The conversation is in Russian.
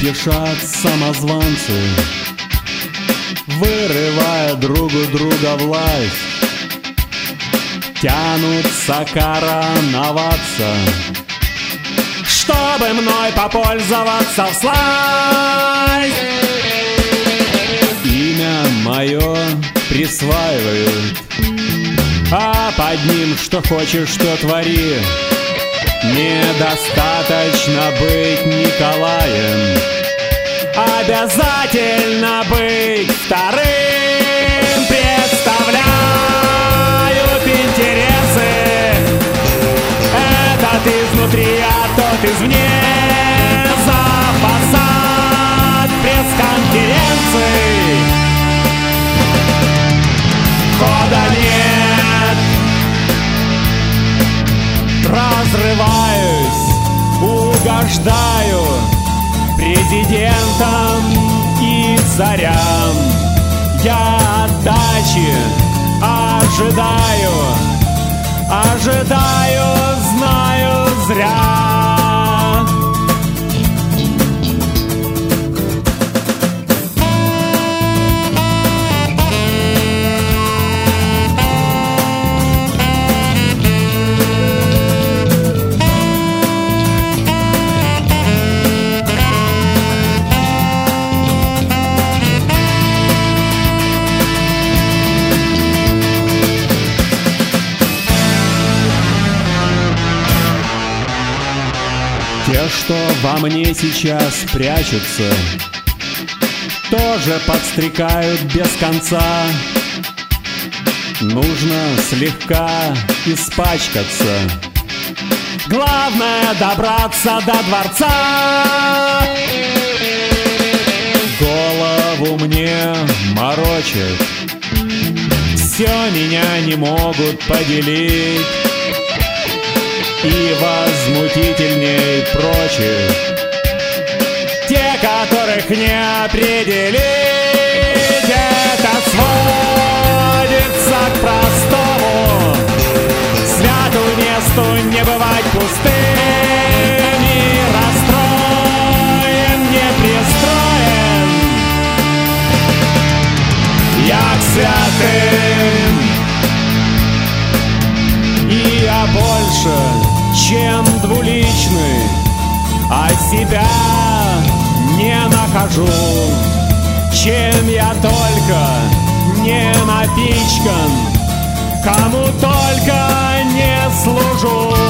спешат самозванцы, вырывая друг у друга власть, тянутся короноваться, чтобы мной попользоваться всласть. Имя мое присваивают, а под ним что хочешь, что твори. Недостаточно быть Николаем, обязательно быть вторым. Представляют интересы, этот изнутри, а тот извне. За фасад пресс-конференций хода нет. Разрываюсь, угождаю президентам и царям. Я отдачи ожидаю, знаю зря. Те, что во мне сейчас прячутся, тоже подстрекают без конца. Нужно слегка испачкаться, главное добраться до дворца. Голову мне морочат, все меня не могут поделить. И возмутительней прочих те, которых не определить. Это сводится к простому: святу месту не бывать пустым. Не расстроен, не пристроен я к святым. И я больше, чем двуличный, а себя не нахожу. Чем я только не напичкан, кому только не служу.